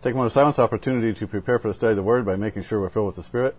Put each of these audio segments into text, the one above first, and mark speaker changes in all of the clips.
Speaker 1: Take one of silence opportunity to prepare for the study of the Word by making sure we're filled with the Spirit.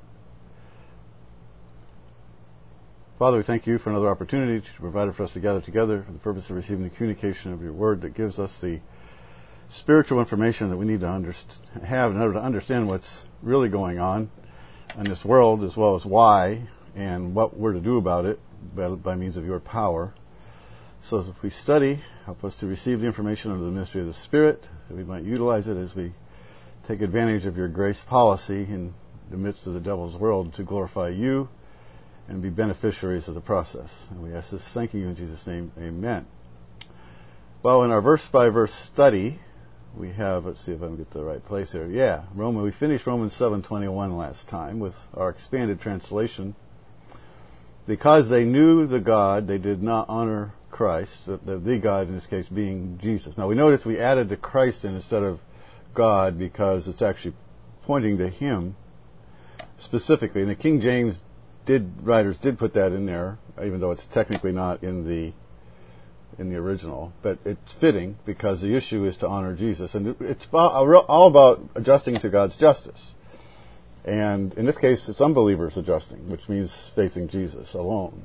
Speaker 1: Father, we thank you for another opportunity to provide for us to gather together for the purpose of receiving the communication of your Word that gives us the spiritual information that we need to have in order to understand what's really going on in this world, as well as why and what we're to do about it by means of your power. So as we study, help us to receive the information under the ministry of the Spirit, that we might utilize it as we take advantage of your grace policy in the midst of the devil's world to glorify you and be beneficiaries of the process. And we ask this thanking you in Jesus' name. Amen. Well, in our verse-by-verse study, we have, let's see if I can get to the right place here. Yeah, we finished Romans 7:21 last time with our expanded translation. Because they knew the God, they did not honor Christ, the God in this case being Jesus. Now we notice we added the Christ in instead of God because it's actually pointing to Him specifically. And the King James writers did put that in there, even though it's technically not in the original. But it's fitting because the issue is to honor Jesus. And it's all about adjusting to God's justice. And in this case, it's unbelievers adjusting, which means facing Jesus alone.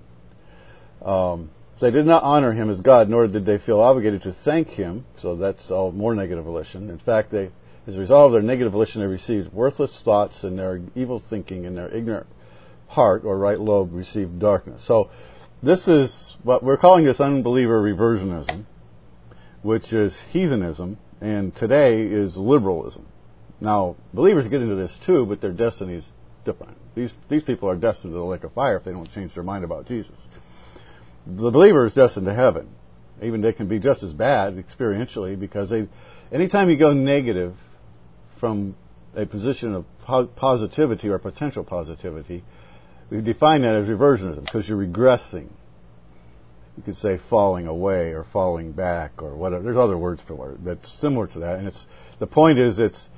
Speaker 1: So they did not honor Him as God, nor did they feel obligated to thank Him. So that's all more negative volition. In fact, as a result of their negative volition, they received worthless thoughts, and their evil thinking and their ignorant heart or right lobe received darkness. So this is what we're calling this unbeliever reversionism, which is heathenism, and today is liberalism. Now, believers get into this too, but their destiny is different. These people are destined to the lake of fire if they don't change their mind about Jesus. The believer is destined to heaven. Even they can be just as bad experientially, because anytime you go negative from a position of positivity or potential positivity, we define that as reversionism, because you're regressing. You could say falling away or falling back or whatever. There's other words for it that's similar to that. And the point is it's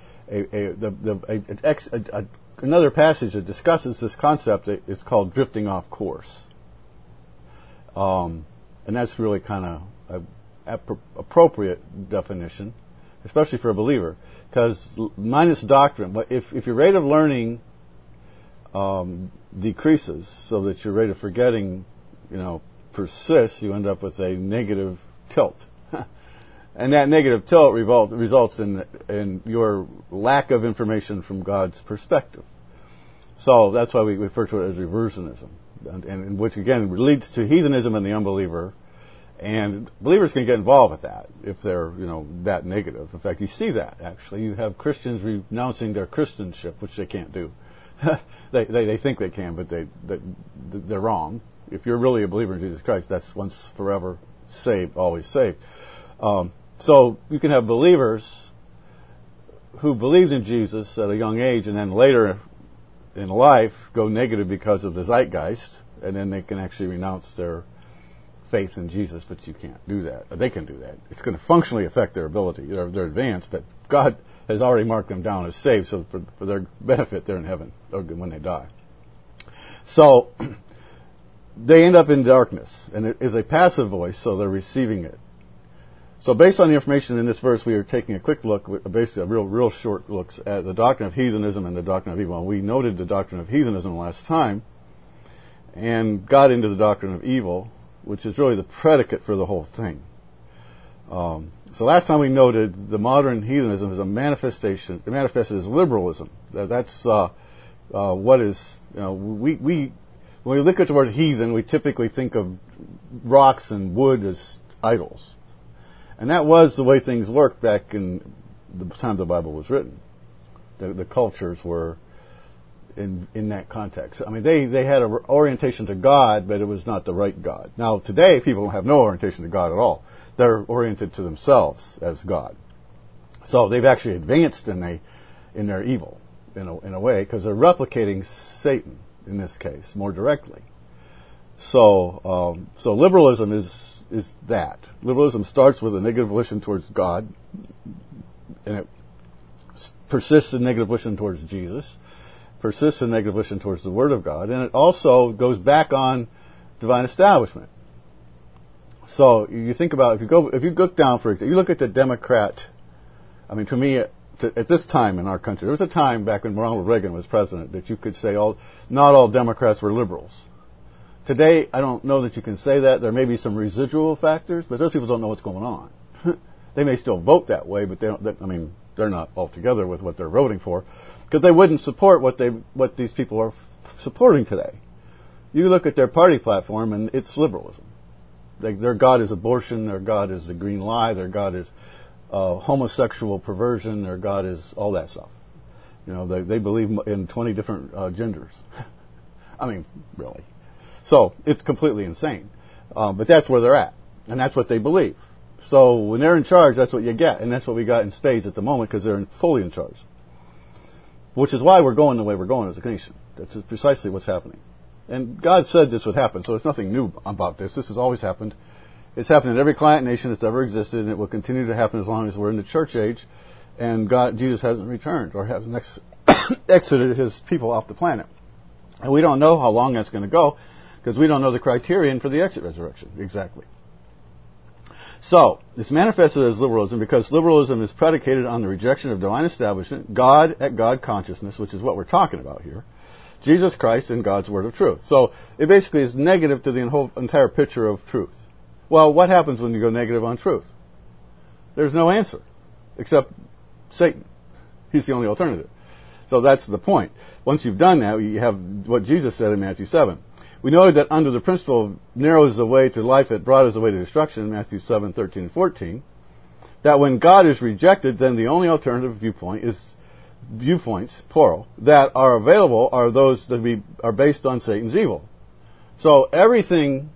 Speaker 1: another passage that discusses this concept. It's called drifting off course. And that's really kind of an appropriate definition, especially for a believer, because minus doctrine, if your rate of learning decreases so that your rate of forgetting, persists, you end up with a negative tilt. And that negative tilt results in your lack of information from God's perspective. So that's why we refer to it as reversionism, and which again leads to heathenism in the unbeliever. And believers can get involved with that if they're, that negative. In fact, you see that actually. You have Christians renouncing their Christianship, which they can't do. They think they can, but they're wrong. If you're really a believer in Jesus Christ, that's once forever saved, always saved. So you can have believers who believed in Jesus at a young age and then later in life go negative because of the zeitgeist, and then they can actually renounce their faith in Jesus, but you can't do that. They can do that. It's going to functionally affect their ability, their advance, but God has already marked them down as saved, so for their benefit, they're in heaven or when they die. So they end up in darkness, and it is a passive voice, so they're receiving it. So based on the information in this verse, we are taking a quick look, basically a real short looks at the doctrine of heathenism and the doctrine of evil. And we noted the doctrine of heathenism last time and got into the doctrine of evil, which is really the predicate for the whole thing. So last time we noted the modern heathenism is a manifestation. It manifested as liberalism. That's what is, when we look at the word heathen, we typically think of rocks and wood as idols. And that was the way things worked back in the time the Bible was written. The cultures were in that context. I mean, they had an orientation to God, but it was not the right God. Now, today, people have no orientation to God at all. They're oriented to themselves as God. So they've actually advanced in their evil, in a way, because they're replicating Satan, in this case, more directly. So liberalism is that. Liberalism starts with a negative volition towards God, and it persists in negative volition towards Jesus, persists in negative volition towards the Word of God, and it also goes back on divine establishment. So you think about if you go down, for example, you look at the Democrat. I mean, to me, at this time in our country. There was a time back when Ronald Reagan was president that you could say not all Democrats were liberals. Today, I don't know that you can say that. There may be some residual factors, but those people don't know what's going on. They may still vote that way, but they're not all together with what they're voting for, because they wouldn't support what these people are supporting today. You look at their party platform, and it's liberalism. Their God is abortion. Their God is the green lie. Their God is homosexual perversion. Their God is all that stuff. They believe in 20 different genders. I mean, really. So it's completely insane. But that's where they're at, and that's what they believe. So when they're in charge, that's what you get, and that's what we got in spades at the moment, because they're fully in charge. Which is why we're going the way we're going as a nation. That's precisely what's happening. And God said this would happen, so it's nothing new about this. This has always happened. It's happened in every client nation that's ever existed, and it will continue to happen as long as we're in the church age, and Jesus hasn't returned or hasn't exited his people off the planet. And we don't know how long that's going to go, because we don't know the criterion for the exit resurrection exactly. So, it's manifested as liberalism because liberalism is predicated on the rejection of divine establishment, God at God consciousness, which is what we're talking about here, Jesus Christ, and God's word of truth. So, it basically is negative to the entire picture of truth. Well, what happens when you go negative on truth? There's no answer, except Satan. He's the only alternative. So that's the point. Once you've done that, you have what Jesus said in Matthew 7. We know that under the principle of narrow is the way to life, it broad is the way to destruction, in Matthew 7, 13, and 14, that when God is rejected, then the only alternative viewpoints, plural, that are available are those that are based on Satan's evil. So everything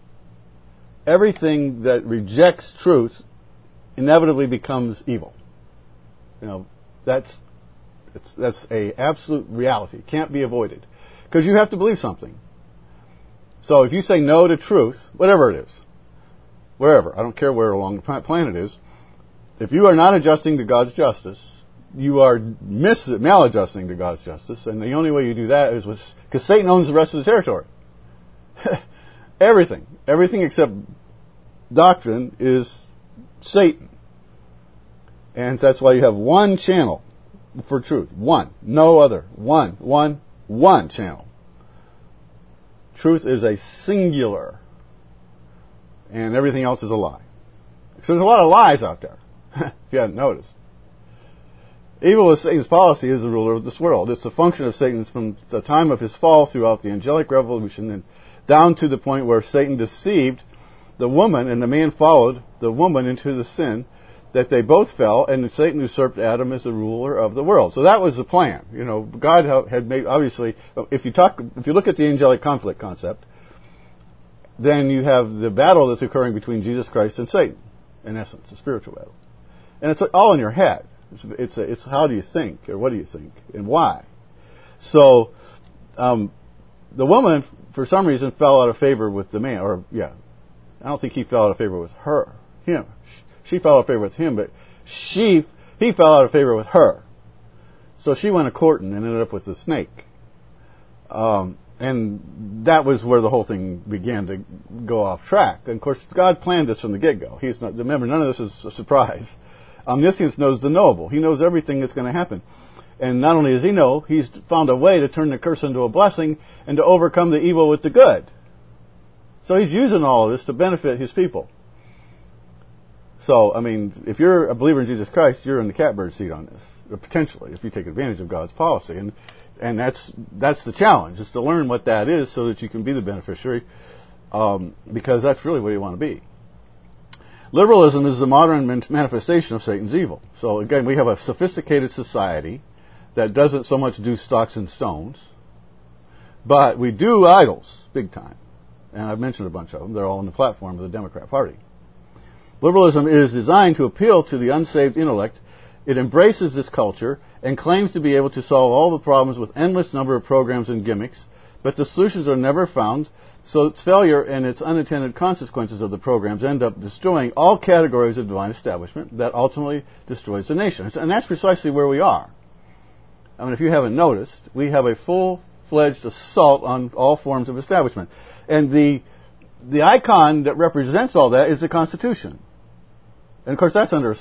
Speaker 1: that rejects truth inevitably becomes evil. That's a absolute reality. It can't be avoided. Because you have to believe something. So if you say no to truth, whatever it is, wherever, I don't care where along the planet it is, if you are not adjusting to God's justice, you are maladjusting to God's justice, and the only way you do that is because Satan owns the rest of the territory. Everything except doctrine is Satan. And that's why you have one channel for truth. One. No other. One channel. Truth is a singular, and everything else is a lie. So there's a lot of lies out there, if you hadn't noticed. Evil is Satan's policy as the ruler of this world. It's a function of Satan's from the time of his fall throughout the angelic revolution and down to the point where Satan deceived the woman and the man followed the woman into the sin, that they both fell, and Satan usurped Adam as the ruler of the world. So that was the plan. God had made, obviously, if you look at the angelic conflict concept, then you have the battle that's occurring between Jesus Christ and Satan, in essence, a spiritual battle. And it's all in your head. It's how do you think, or what do you think, and why. So, the woman, for some reason, fell out of favor with the man, I don't think he fell out of favor with him. She fell out of favor with him, but he fell out of favor with her. So she went a-courting and ended up with the snake. And that was where the whole thing began to go off track. And of course, God planned this from the get-go. Remember, none of this is a surprise. Omniscience knows the knowable. He knows everything that's going to happen. And not only does he know, he's found a way to turn the curse into a blessing and to overcome the evil with the good. So he's using all of this to benefit his people. So, if you're a believer in Jesus Christ, you're in the catbird seat on this, potentially, if you take advantage of God's policy. And that's the challenge, is to learn what that is so that you can be the beneficiary, because that's really where you want to be. Liberalism is the modern manifestation of Satan's evil. So, again, we have a sophisticated society that doesn't so much do stocks and stones, but we do idols, big time. And I've mentioned a bunch of them. They're all on the platform of the Democrat Party. Liberalism is designed to appeal to the unsaved intellect. It embraces this culture and claims to be able to solve all the problems with endless number of programs and gimmicks, but the solutions are never found, so its failure and its unintended consequences of the programs end up destroying all categories of divine establishment that ultimately destroys the nation. And that's precisely where we are. If you haven't noticed, we have a full-fledged assault on all forms of establishment. And the icon that represents all that is the Constitution. And of course, that's under assault.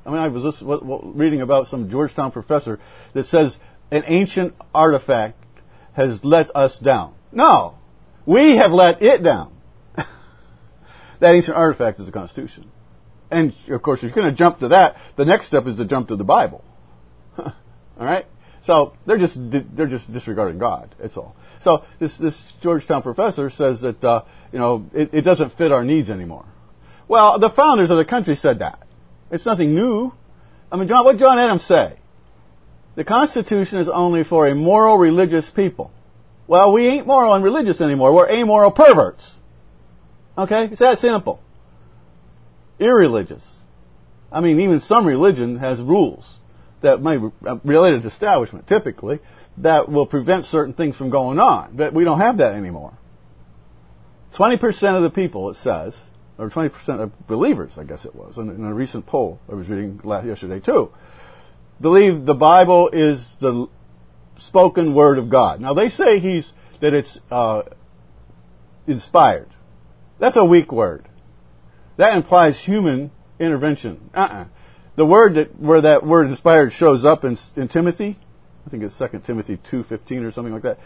Speaker 1: I mean, I was just reading about some Georgetown professor that says an ancient artifact has let us down. No, we have let it down. That ancient artifact is the Constitution. And, of course, if you're going to jump to that, the next step is to jump to the Bible. All right? So they're just disregarding God. That's all. So this Georgetown professor says that it doesn't fit our needs anymore. Well, the founders of the country said that. It's nothing new. I mean, what did John Adams say? The Constitution is only for a moral, religious people. Well, we ain't moral and religious anymore. We're amoral perverts. Okay? It's that simple. Irreligious. I mean, even some religion has rules that may be related to establishment, typically, that will prevent certain things from going on. But we don't have that anymore. 20% of the people, it says, or 20% of believers, I guess it was, in a recent poll I was reading yesterday too, believe the Bible is the spoken word of God. Now they say that it's inspired. That's a weak word. That implies human intervention. The word where that word inspired shows up in Timothy, I think it's 2 Timothy 2:15 or something like that,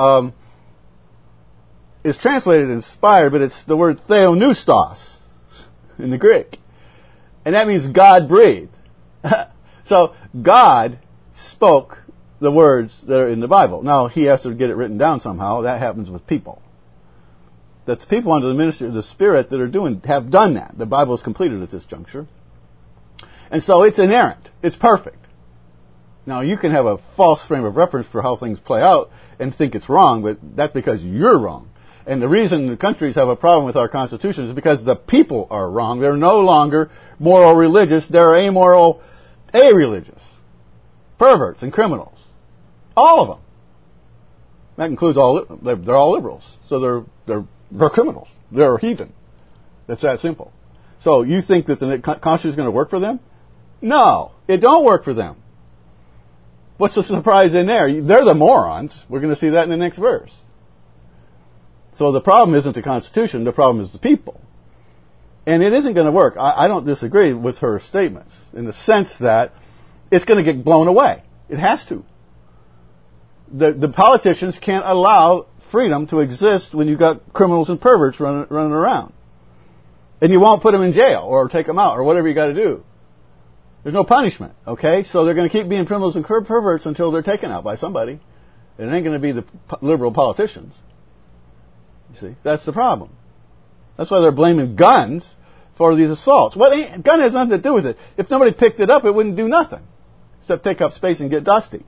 Speaker 1: is translated inspired, but it's the word theopneustos in the Greek. And that means God breathed. So God spoke the words that are in the Bible. Now, he has to get it written down somehow. That happens with people. That's people under the ministry of the Spirit that have done that. The Bible is completed at this juncture. And so it's inerrant. It's perfect. Now, you can have a false frame of reference for how things play out and think it's wrong, but that's because you're wrong. And the reason the countries have a problem with our Constitution is because the people are wrong. They're no longer moral religious. They're amoral, a-religious. Perverts and criminals. All of them. That includes they're all liberals. So they're criminals. They're heathen. It's that simple. So you think that the Constitution is going to work for them? No, it don't work for them. What's the surprise in there? They're the morons. We're going to see that in the next verse. So the problem isn't the Constitution. The problem is the people. And it isn't going to work. I don't disagree with her statements in the sense that it's going to get blown away. It has to. The politicians can't allow freedom to exist when you've got criminals and perverts running around. And you won't put them in jail or take them out or whatever you got to do. There's no punishment, okay? So they're going to keep being criminals and perverts until they're taken out by somebody. And it ain't going to be the liberal politicians. You see, that's the problem. That's why they're blaming guns for these assaults. Gun has nothing to do with it. If nobody picked it up, it wouldn't do nothing except take up space and get dusty.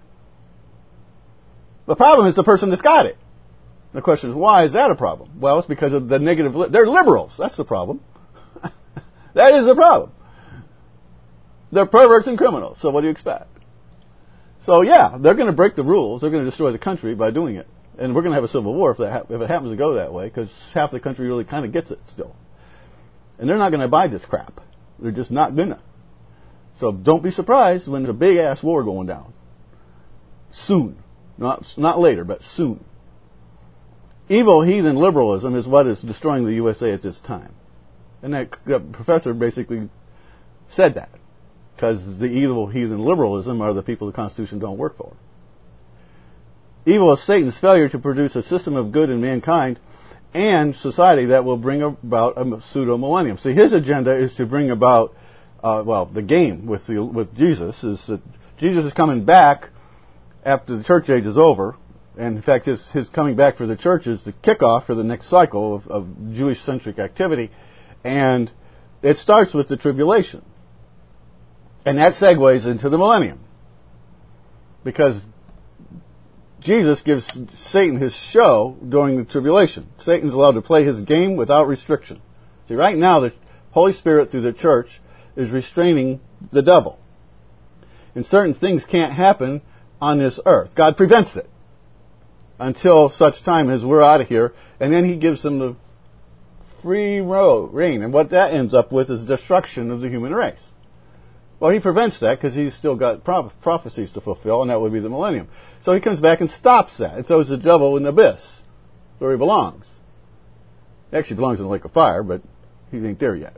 Speaker 1: The problem is the person that's got it. The question is, why is that a problem? Well, it's because of the negative. They're liberals. That's the problem. That is the problem. They're perverts and criminals. So what do you expect? So yeah, they're going to break the rules. They're going to destroy the country by doing it. And we're going to have a civil war if it happens to go that way, because half the country really kind of gets it still. And they're not going to buy this crap. They're just not going to. So don't be surprised when there's a big-ass war going down. Soon. Not later, but soon. Evil heathen liberalism is what is destroying the USA at this time. And that professor basically said that. Because the evil heathen liberalism are the people the Constitution don't work for. Evil is Satan's failure to produce a system of good in mankind and society that will bring about a pseudo-millennium. See, his agenda is to bring about, the game with Jesus is that Jesus is coming back after the church age is over. And in fact, his coming back for the church is the kickoff for the next cycle of Jewish-centric activity. And it starts with the tribulation. And that segues into the millennium. Because Jesus gives Satan his show during the tribulation. Satan's allowed to play his game without restriction. See, right now, the Holy Spirit through the church is restraining the devil. And certain things can't happen on this earth. God prevents it until such time as we're out of here. And then he gives them the free reign. And what that ends up with is destruction of the human race. Well, he prevents that because he's still got prophecies to fulfill, and that would be the millennium. So he comes back and stops that. It throws the devil in the abyss, where he belongs. He actually belongs in the lake of fire, but he ain't there yet.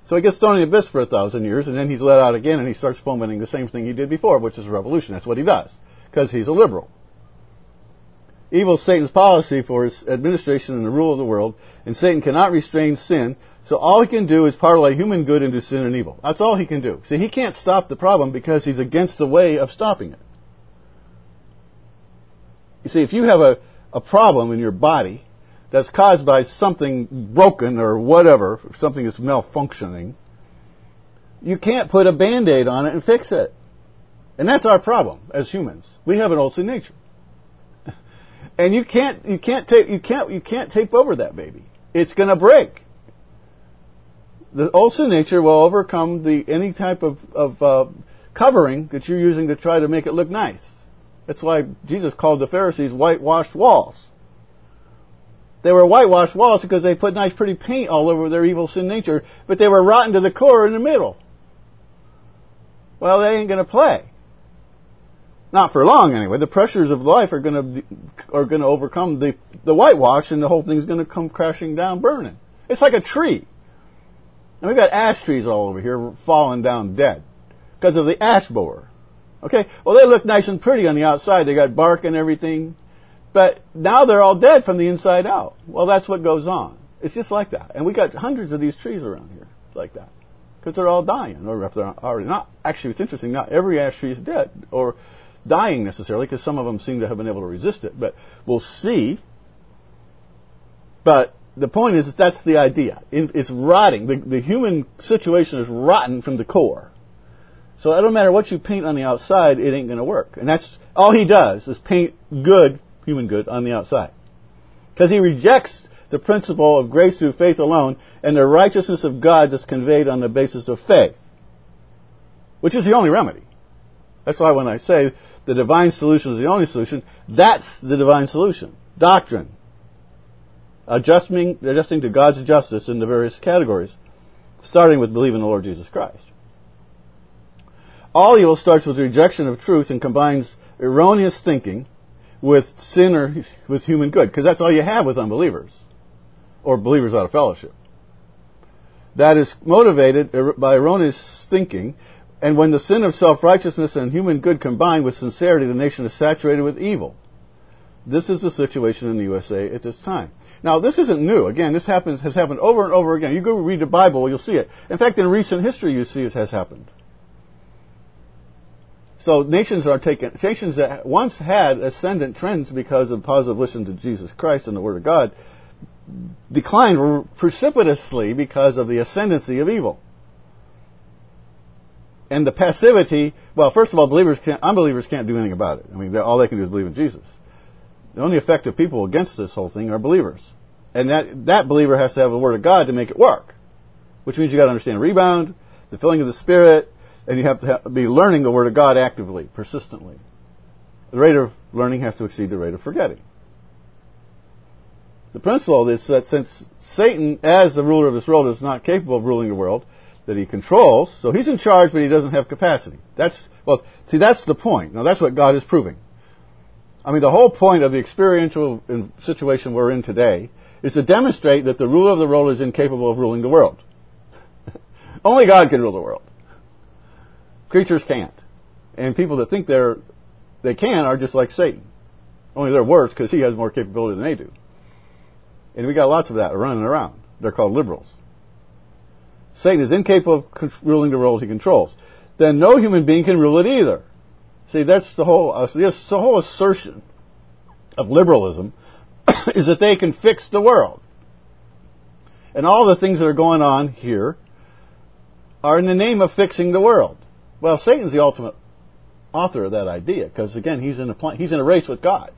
Speaker 1: So he gets thrown in the abyss for 1,000 years, and then he's let out again, and he starts fomenting the same thing he did before, which is a revolution. That's what he does, because he's a liberal. Evil is Satan's policy for his administration and the rule of the world, and Satan cannot restrain sin, so all he can do is parlay human good into sin and evil. That's all he can do. See, he can't stop the problem because he's against the way of stopping it. You see, if you have a problem in your body that's caused by something broken or whatever, something is malfunctioning, you can't put a Band-Aid on it and fix it. And that's our problem as humans. We have an old sin nature. And you can't tape over that baby. It's going to break. The old sin nature will overcome any type of covering that you're using to try to make it look nice. That's why Jesus called the Pharisees whitewashed walls. They were whitewashed walls because they put nice pretty paint all over their evil sin nature, but they were rotten to the core in the middle. Well, they ain't going to play. Not for long, anyway. The pressures of life are going to overcome the whitewash, and the whole thing's going to come crashing down, burning. It's like a tree. And we've got ash trees all over here falling down dead because of the ash borer. Okay? Well, they look nice and pretty on the outside. They got bark and everything. But now they're all dead from the inside out. Well, that's what goes on. It's just like that. And we got hundreds of these trees around here like that. Because they're all dying. Or if they're already not. Actually, it's interesting. Not every ash tree is dead or dying necessarily, because some of them seem to have been able to resist it. But we'll see. But the point is that's the idea. It's rotting. The human situation is rotten from the core. So it don't matter what you paint on the outside, it ain't going to work. And that's all he does is paint good, human good, on the outside. Because he rejects the principle of grace through faith alone and the righteousness of God that's conveyed on the basis of faith, which is the only remedy. That's why when I say the divine solution is the only solution, that's the divine solution. Doctrine. Adjusting to God's justice in the various categories, starting with believing in the Lord Jesus Christ. All evil starts with rejection of truth and combines erroneous thinking with sin or with human good, because that's all you have with unbelievers or believers out of fellowship. That is motivated by erroneous thinking, and when the sin of self-righteousness and human good combine with sincerity, the nation is saturated with evil. This is the situation in the USA at this time. Now, this isn't new. Again, this has happened over and over again. You go read the Bible, you'll see it. In fact, in recent history, you see it has happened. So nations that once had ascendant trends because of positive listening to Jesus Christ and the Word of God, declined precipitously because of the ascendancy of evil. And the passivity, well, first of all, unbelievers can't do anything about it. I mean, all they can do is believe in Jesus. The only effective people against this whole thing are believers. And that believer has to have the Word of God to make it work. Which means you've got to understand rebound, the filling of the Spirit, and you have to be learning the Word of God actively, persistently. The rate of learning has to exceed the rate of forgetting. The principle is that since Satan, as the ruler of this world, is not capable of ruling the world, that he controls, so he's in charge, but he doesn't have capacity. That's the point. Now, that's what God is proving. I mean, the whole point of the experiential situation we're in today is to demonstrate that the ruler of the world is incapable of ruling the world. Only God can rule the world. Creatures can't. And people that think they can are just like Satan. Only they're worse because he has more capability than they do. And we got lots of that running around. They're called liberals. Satan is incapable of ruling the world he controls. Then no human being can rule it either. See, that's the whole assertion of liberalism is that they can fix the world. And all the things that are going on here are in the name of fixing the world. Well, Satan's the ultimate author of that idea because, again, he's in a race with God.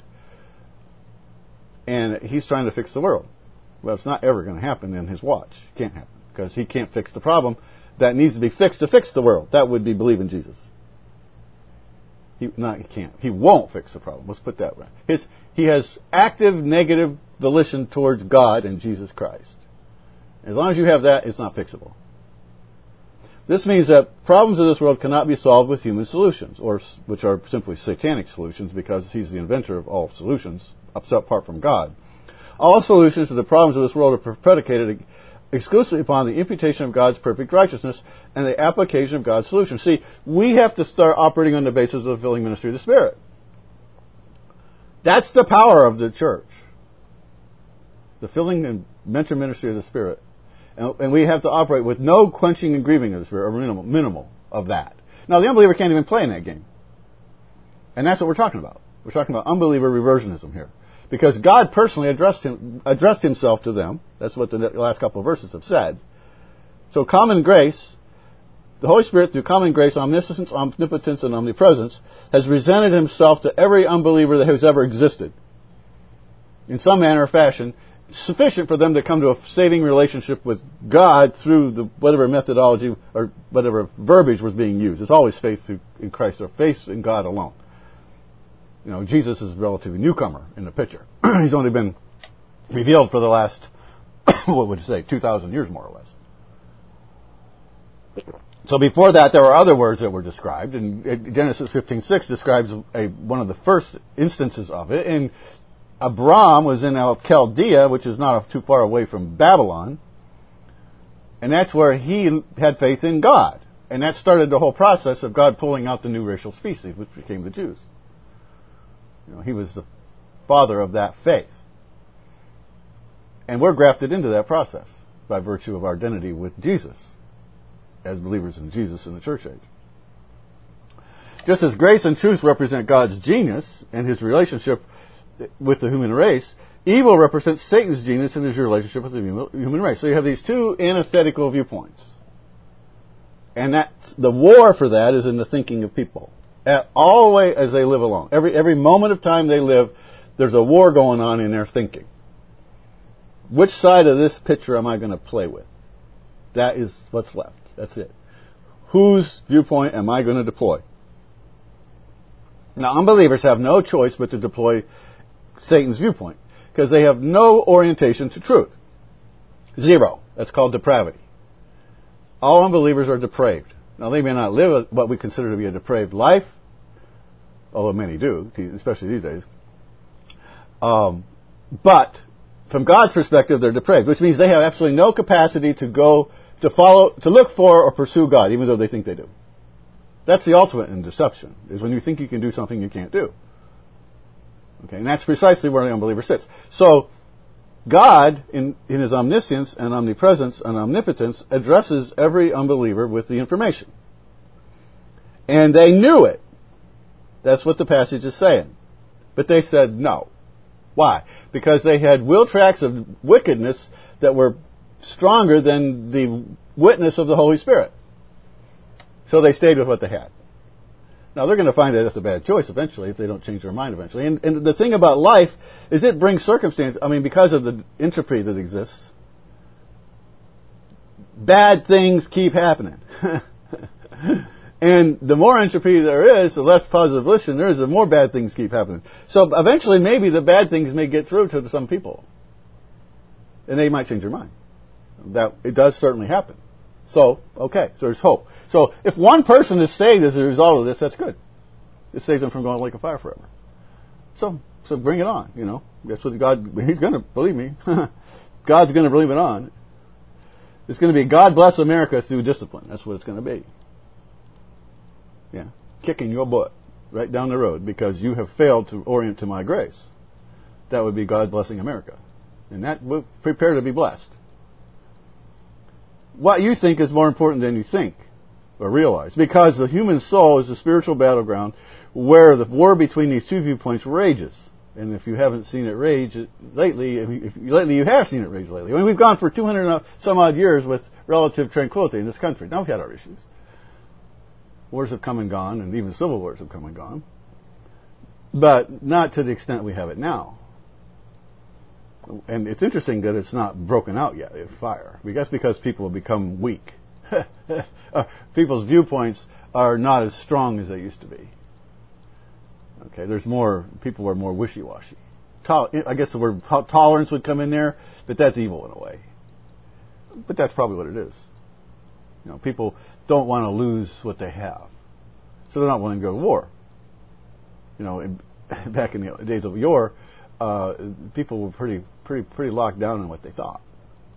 Speaker 1: And he's trying to fix the world. Well, it's not ever going to happen in his watch. It can't happen because he can't fix the problem that needs to be fixed to fix the world. That would be believe in Jesus. He can't. He won't fix the problem. Let's put that right. He has active negative volition towards God and Jesus Christ. As long as you have that, it's not fixable. This means that problems of this world cannot be solved with human solutions, which are simply satanic solutions because he's the inventor of all solutions, apart from God. All solutions to the problems of this world are predicated exclusively upon the imputation of God's perfect righteousness and the application of God's solution. See, we have to start operating on the basis of the filling ministry of the Spirit. That's the power of the church. The filling and mentor ministry of the Spirit. And we have to operate with no quenching and grieving of the Spirit, or minimal of that. Now, the unbeliever can't even play in that game. And that's what we're talking about. We're talking about unbeliever reversionism here. Because God personally addressed himself to them. That's what the last couple of verses have said. So common grace, the Holy Spirit through common grace, omniscience, omnipotence, and omnipresence, has presented himself to every unbeliever that has ever existed. In some manner or fashion, sufficient for them to come to a saving relationship with God through whatever methodology or whatever verbiage was being used. It's always faith in Christ or faith in God alone. You know, Jesus is a relatively newcomer in the picture. He's only been revealed for the last, 2,000 years more or less. So before that, there were other words that were described, and Genesis 15:6 describes one of the first instances of it. And Abram was in Chaldea, which is not too far away from Babylon, and that's where he had faith in God. And that started the whole process of God pulling out the new racial species, which became the Jews. You know, he was the father of that faith. And we're grafted into that process by virtue of our identity with Jesus as believers in Jesus in the church age. Just as grace and truth represent God's genius and his relationship with the human race, evil represents Satan's genius and his relationship with the human race. So you have these two antithetical viewpoints. And that's, the war for that is in the thinking of people. All the way as they live along. Every moment of time they live, there's a war going on in their thinking. Which side of this picture am I going to play with? That is what's left. That's it. Whose viewpoint am I going to deploy? Now, unbelievers have no choice but to deploy Satan's viewpoint, because they have no orientation to truth. Zero. That's called depravity. All unbelievers are depraved. Now, they may not live what we consider to be a depraved life, although many do, especially these days. But from God's perspective, they're depraved, which means they have absolutely no capacity to look for or pursue God, even though they think they do. That's the ultimate in deception, is when you think you can do something you can't do. Okay, and that's precisely where the unbeliever sits. So, God, in his omniscience and omnipresence and omnipotence, addresses every unbeliever with the information. And they knew it. That's what the passage is saying. But they said no. Why? Because they had will tracks of wickedness that were stronger than the witness of the Holy Spirit. So they stayed with what they had. Now, they're going to find that that's a bad choice eventually if they don't change their mind eventually. And the thing about life is it brings circumstance. I mean, because of the entropy that exists, bad things keep happening. And the more entropy there is, the less positive volition there is, the more bad things keep happening. So eventually maybe the bad things may get through to some people. And they might change their mind. That it does certainly happen. So, okay, so there's hope. So if one person is saved as a result of this, that's good. It saves them from going to the lake of fire forever. So bring it on, you know. That's what he's going to, believe me, God's going to believe it on. It's going to be God bless America through discipline. That's what it's going to be. Yeah, kicking your butt right down the road because you have failed to orient to my grace. That would be God blessing America. And that will prepare to be blessed. What you think is more important than you think or realize, because the human soul is a spiritual battleground where the war between these two viewpoints rages. And if you haven't seen it rage lately, lately you have seen it rage lately. I mean, we've gone for 200 some odd years with relative tranquility in this country. Now we've had our issues. Wars have come and gone, and even civil wars have come and gone. But not to the extent we have it now. And it's interesting that it's not broken out yet in fire. I guess because people have become weak. People's viewpoints are not as strong as they used to be. Okay, people are more wishy-washy. I guess the word tolerance would come in there, but that's evil in a way. But that's probably what it is. You know, people don't want to lose what they have. So they're not willing to go to war. You know, back in the days of yore, people were pretty locked down on what they thought.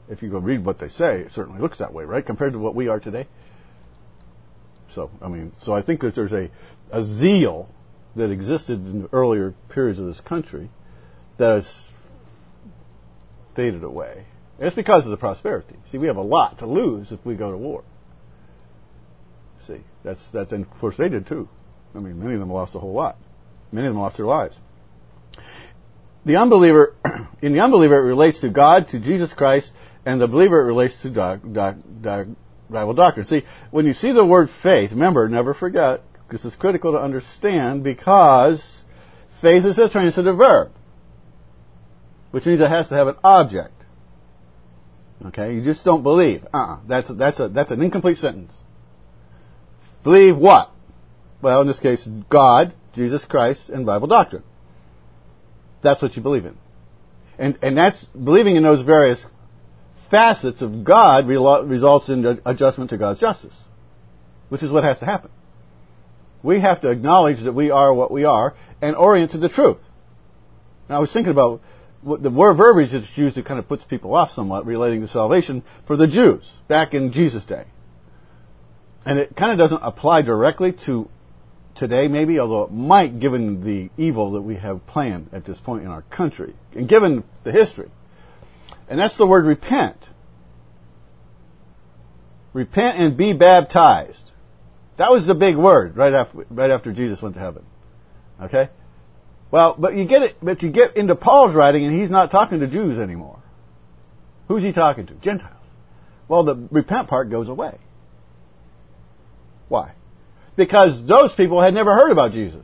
Speaker 1: If you go read what they say, it certainly looks that way, right? Compared to what we are today. So I think that there's a zeal that existed in the earlier periods of this country that has faded away. And it's because of the prosperity. See, we have a lot to lose if we go to war. See, and of course they did too. Many of them lost a whole lot. Many of them lost their lives. In the unbeliever, it relates to God, to Jesus Christ, and the believer, it relates to Bible doctrine. See, when you see the word faith, remember, never forget, this is critical to understand, because faith is a transitive verb, which means it has to have an object. Okay, you just don't believe. That's an incomplete sentence. Believe what? Well, in this case, God, Jesus Christ, and Bible doctrine. That's what you believe in. And that's, believing in those various facets of God results in adjustment to God's justice, which is what has to happen. We have to acknowledge that we are what we are and orient to the truth. Now, I was thinking about the word verbiage that's used that kind of puts people off somewhat relating to salvation for the Jews back in Jesus' day. And it kind of doesn't apply directly to today, maybe, although it might, given the evil that we have planned at this point in our country, and given the history. And that's the word repent. Repent and be baptized. That was the big word right after Jesus went to heaven. Okay? Well, but you get into Paul's writing, and he's not talking to Jews anymore. Who's he talking to? Gentiles. Well, the repent part goes away. Why? Because those people had never heard about Jesus.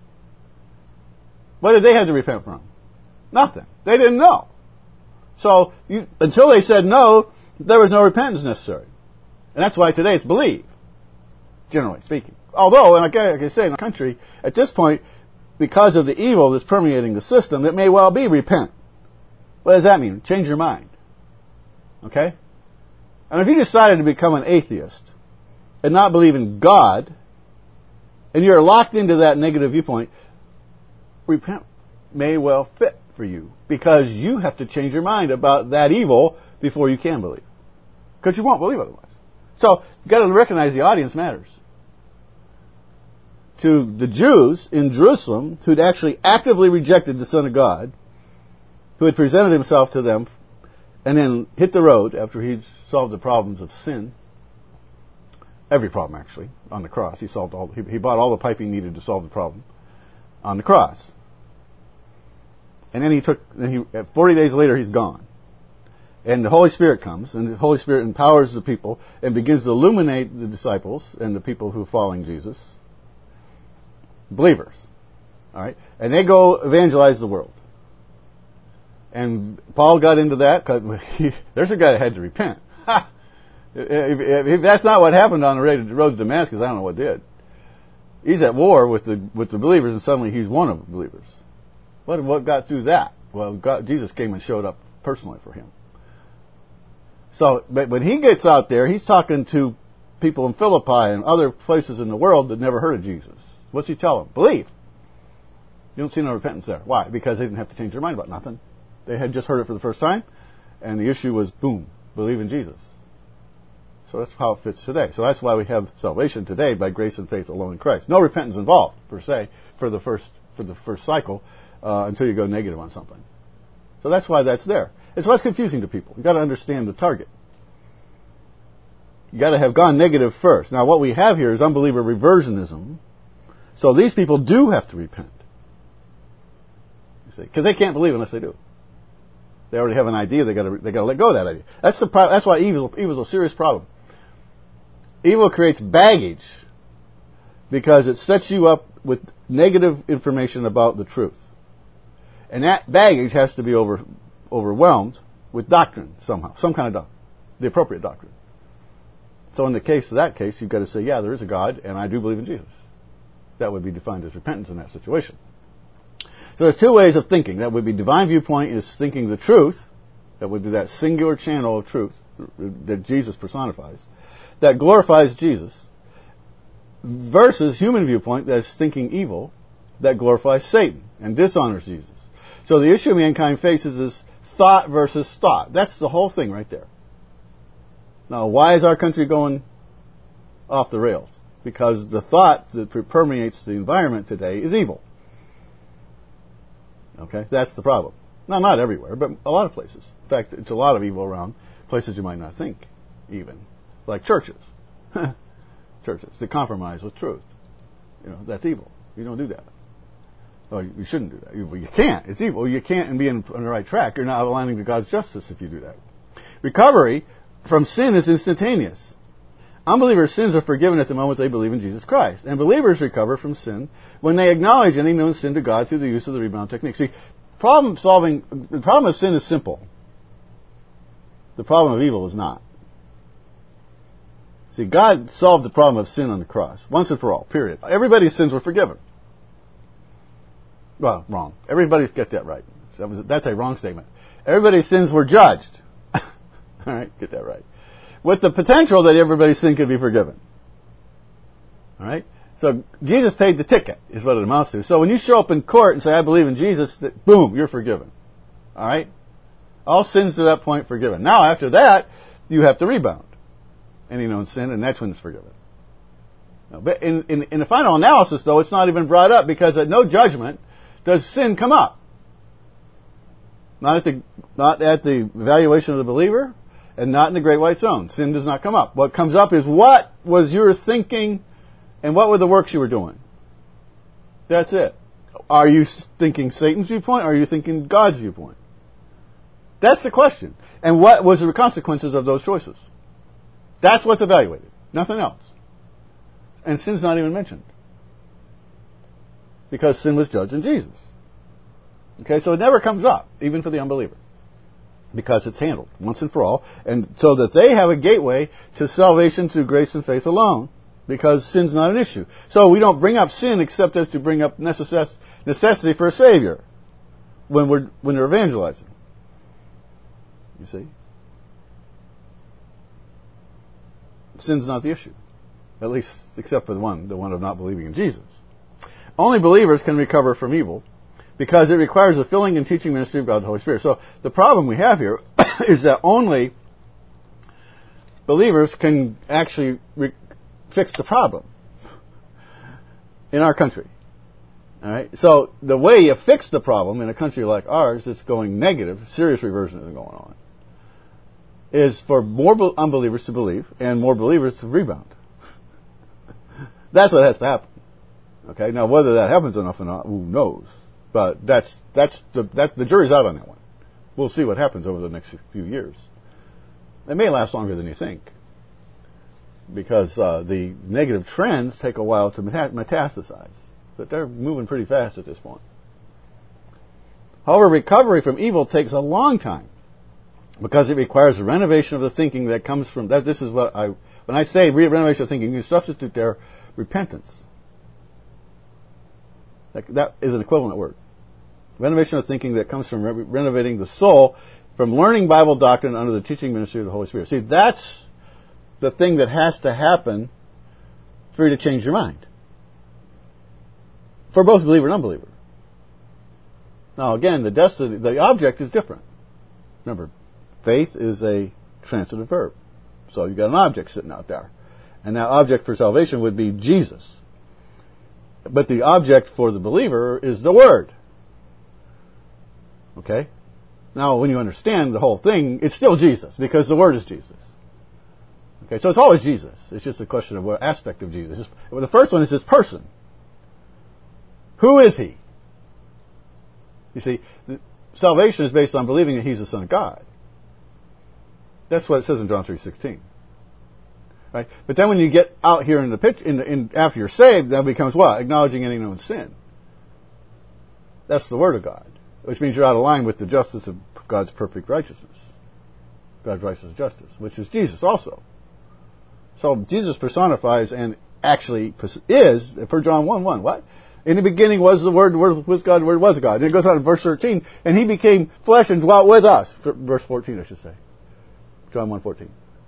Speaker 1: What did they have to repent from? Nothing. They didn't know. So, until they said no, there was no repentance necessary. And that's why today it's believe, generally speaking. Although, and like I say, in the country, at this point, because of the evil that's permeating the system, it may well be repent. What does that mean? Change your mind. Okay? And if you decided to become an atheist and not believe in God, and you're locked into that negative viewpoint, repent may well fit for you, because you have to change your mind about that evil before you can believe. Because you won't believe otherwise. So, you've got to recognize the audience matters. To the Jews in Jerusalem, who'd actually actively rejected the Son of God, who had presented himself to them, and then hit the road after he'd solved the problems of sin, every problem actually, on the cross. He bought all the piping needed to solve the problem on the cross. And then 40 days later he's gone. And the Holy Spirit comes, and the Holy Spirit empowers the people and begins to illuminate the disciples and the people who are following Jesus. Believers. Alright? And they go evangelize the world. And Paul got into that because there's a guy that had to repent. If that's not what happened on the road to Damascus, I don't know what did. He's at war with the believers, and suddenly he's one of the believers. What got through that? Well, Jesus came and showed up personally for him. So, but when he gets out there, he's talking to people in Philippi and other places in the world that never heard of Jesus. What's he tell them? Believe. You don't see no repentance there. Why? Because they didn't have to change their mind about nothing. They had just heard it for the first time, and the issue was, boom, believe in Jesus. So that's how it fits today. So that's why we have salvation today by grace and faith alone in Christ. No repentance involved, per se, for the first cycle, until you go negative on something. So that's why that's there. It's less confusing to people. You've got to understand the target. You've got to have gone negative first. Now, what we have here is unbeliever reversionism. So these people do have to repent. You see, because they can't believe unless they do. They already have an idea. They got to let go of that idea. That's why evil is a serious problem. Evil creates baggage because it sets you up with negative information about the truth, and that baggage has to be overwhelmed with doctrine somehow, some kind of doctrine, the appropriate doctrine. So in the case of that case, you've got to say, yeah, there is a God, and I do believe in Jesus. That would be defined as repentance in that situation. So there's two ways of thinking. That would be divine viewpoint is thinking the truth. That would be that singular channel of truth that Jesus personifies, that glorifies Jesus, versus human viewpoint that's thinking evil, that glorifies Satan and dishonors Jesus. So the issue mankind faces is thought versus thought. That's the whole thing right there. Now, why is our country going off the rails? Because the thought that permeates the environment today is evil. Okay? That's the problem. Now, not everywhere, but a lot of places. In fact, it's a lot of evil around places you might not think, even. Like churches. Churches that compromise with truth. That's evil. You don't do that. Well, you shouldn't do that. You can't. It's evil. You can't and be on the right track. You're not aligning to God's justice if you do that. Recovery from sin is instantaneous. Unbelievers' sins are forgiven at the moment they believe in Jesus Christ. And believers recover from sin when they acknowledge any known sin to God through the use of the rebound technique. See, the problem of sin is simple. The problem of evil is not. See, God solved the problem of sin on the cross, once and for all, period. Everybody's sins were forgiven. Well, wrong. Everybody's get that right. That's a wrong statement. Everybody's sins were judged. All right, get that right. With the potential that everybody's sin could be forgiven. All right? So Jesus paid the ticket, is what it amounts to. So when you show up in court and say, I believe in Jesus, boom, you're forgiven. All right? All sins to that point forgiven. Now, after that, you have to rebound any known sin, and that's when it's forgiven. Now, but in the final analysis, though, it's not even brought up because at no judgment does sin come up. Not at the evaluation of the believer, and not in the great white throne. Sin does not come up. What comes up is what was your thinking and what were the works you were doing. That's it. Are you thinking Satan's viewpoint or are you thinking God's viewpoint? That's the question. And what was the consequences of those choices? That's what's evaluated. Nothing else. And sin's not even mentioned. Because sin was judged in Jesus. Okay, so it never comes up, even for the unbeliever. Because it's handled once and for all, and so that they have a gateway to salvation through grace and faith alone, because sin's not an issue. So we don't bring up sin except as to bring up necessity for a Savior when they're evangelizing. You see? Sin's not the issue. At least except for the one of not believing in Jesus. Only believers can recover from evil, because it requires the filling and teaching ministry of God the Holy Spirit. So the problem we have here is that only believers can actually fix the problem in our country. All right. So the way you fix the problem in a country like ours that's going negative, serious reversion is going on, is for more unbelievers to believe and more believers to rebound. That's what has to happen. Okay. Now whether that happens enough or not, who knows? But that's the jury's out on that one. We'll see what happens over the next few years. It may last longer than you think, because the negative trends take a while to metastasize. But they're moving pretty fast at this point. However, recovery from evil takes a long time, because it requires a renovation of the thinking that comes from that. This is what when I say renovation of thinking, you substitute there repentance. That is an equivalent word. Renovation of thinking that comes from renovating the soul from learning Bible doctrine under the teaching ministry of the Holy Spirit. See, that's the thing that has to happen for you to change your mind. For both believer and unbeliever. Now, again, the object is different. Remember, faith is a transitive verb. So you've got an object sitting out there. And that object for salvation would be Jesus. But the object for the believer is the Word. Okay? Now, when you understand the whole thing, it's still Jesus, because the Word is Jesus. Okay, so it's always Jesus. It's just a question of what aspect of Jesus. The first one is His person. Who is He? You see, salvation is based on believing that He's the Son of God. That's what it says in John 3:16. Right? But then when you get out here in the pitch, after you're saved, that becomes what? Acknowledging any known sin. That's the Word of God, which means you're out of line with the justice of God's perfect righteousness, God's righteous justice, which is Jesus also. So Jesus personifies and actually is, per John 1:1. What? In the beginning was the Word was God, the Word was God. And it goes on in verse 13, and He became flesh and dwelt with us. Verse 14, I should say. John 1:14.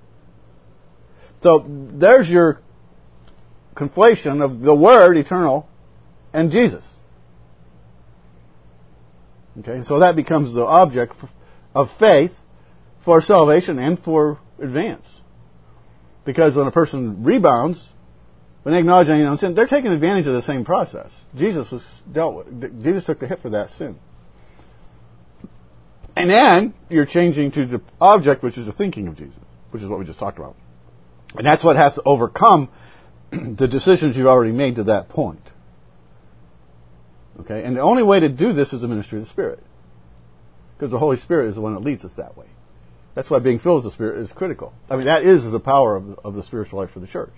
Speaker 1: So there's your conflation of the Word, eternal, and Jesus. Okay, so that becomes the object of faith for salvation and for advance. Because when a person rebounds, when they acknowledge any known sin, they're taking advantage of the same process. Jesus took the hit for that sin. And then you're changing to the object, which is the thinking of Jesus, which is what we just talked about. And that's what has to overcome the decisions you've already made to that point. Okay? And the only way to do this is the ministry of the Spirit. Because the Holy Spirit is the one that leads us that way. That's why being filled with the Spirit is critical. I mean, that is the power of the spiritual life for the church.